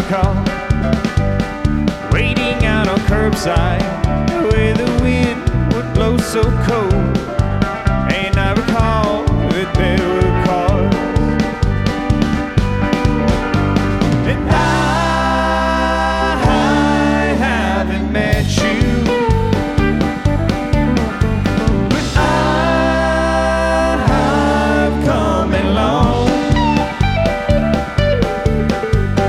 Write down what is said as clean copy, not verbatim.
car, waiting out on curbside, where the wind would blow so cold.